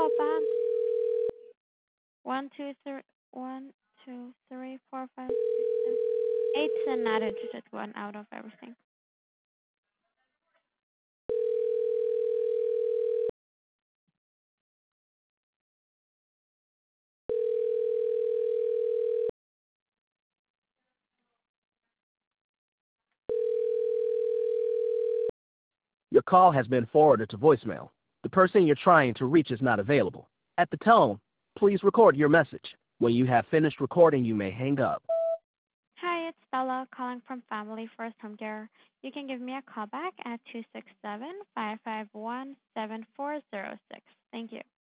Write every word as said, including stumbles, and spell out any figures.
five. One, two, three, one, two, three, four, five, six, seven. Eight's an added digit one out of everything. Your call has been forwarded to voicemail. The person you're trying to reach is not available. At the tone, please record your message. When you have finished recording, you may hang up. Hi, it's Bella calling from Family First Home Care. You can give me a call back at two six seven, five five one, seven four zero six. Thank you.